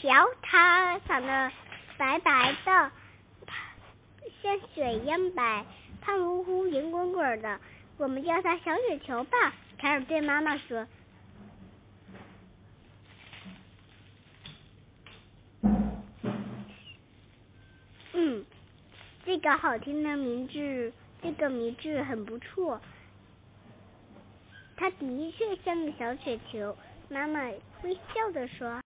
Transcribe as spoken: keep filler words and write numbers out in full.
瞧，它长得白白的，像水一样白，胖乎乎、圆滚滚的，我们叫它小雪球吧。凯尔对妈妈说。嗯，这个好听的名字，这个名字很不错。它的确像个小雪球，妈妈微笑地说。